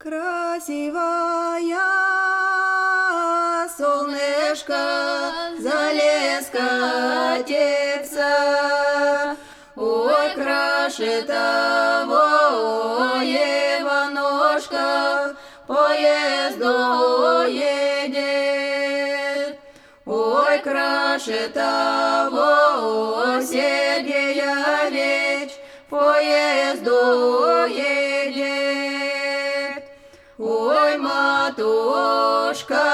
Красивая солнышко залез катится, ой, краше того Иванушка поезду едет, ой, краше того Сергея Веч поезду едет. Ой, матушка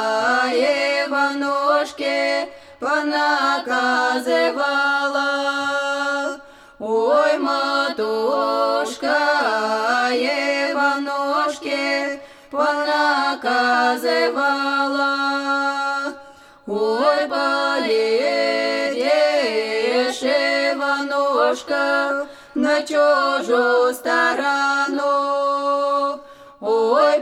Иванушке понаказывала, ой, матушка Иванушке понаказывала, ой, поедешь, Иванушка, на чужую сторону, ой,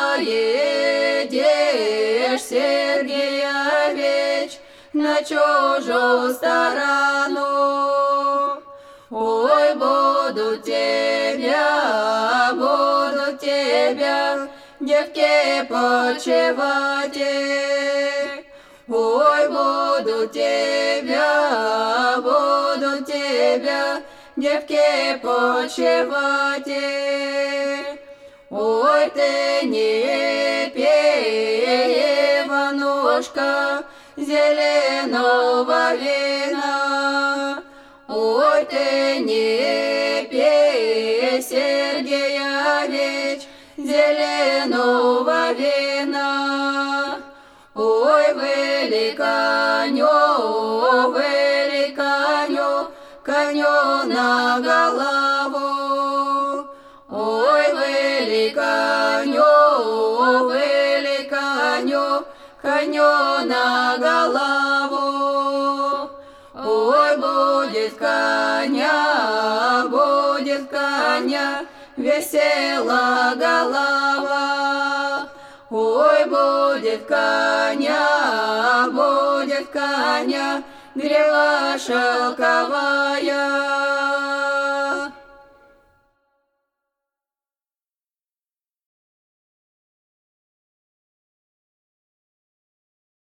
поедешь, Сергея Веч, на чужую сторону, ой, буду тебя, девки, почивать, ой, буду тебя, девки, почивать. Ой, ты не пей, Иванушка, зеленого вина, ой, ты не пей, Сергея Веч, зеленого вина, ой, великаню, коню на голову, ой, великаню, коню на голову, ой, будет коня, весела голова, ой, будет коня, грива шелковая.